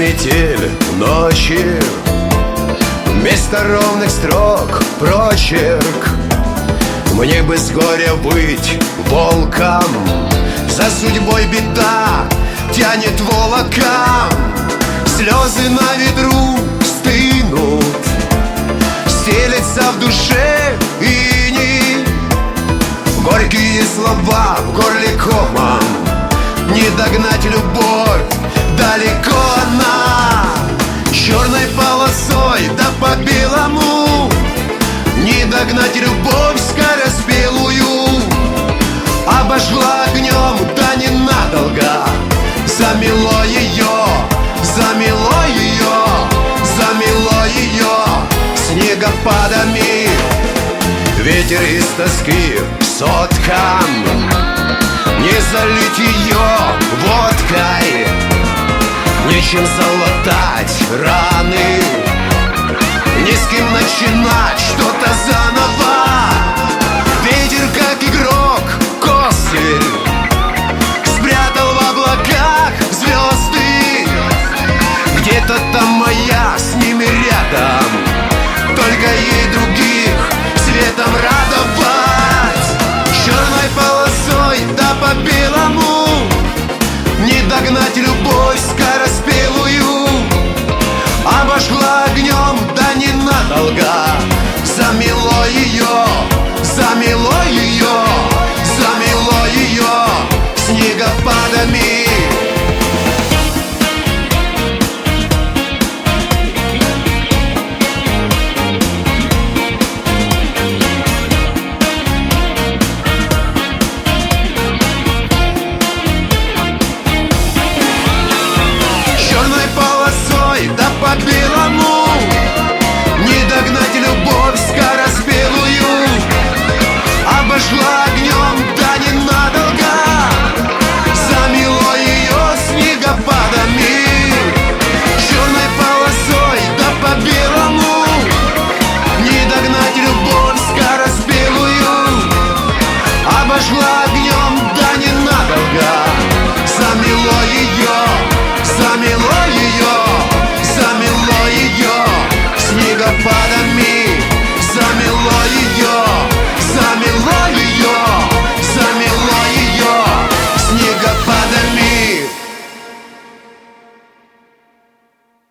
метель ночи, вместо ровных строк прочерк. Мне бы с горя быть волком, за судьбой беда тянет волоком. Слезы на ветру стынут, стелется в душе иней. Горькие слова в горле комом, не догнать любовь, далеко она. Черной полосой да по белому, не догнать любовь скороспелую. Обожгла огнем, да ненадолго, замело ее, замело ее, замело ее снегопадами. Ветер из тоски соткам, не залить ее водкой, нечем залатать раны, не с кем начинать что-то заново. Ветер, как игрок, костыль, спрятал в облаках звезды. Где-то там моя с ними рядом, только ей других светом радовать. Черной полосой да по белому, не догнать любовь скороспелую. Обожгла огнем, да ненадолго, замело ее,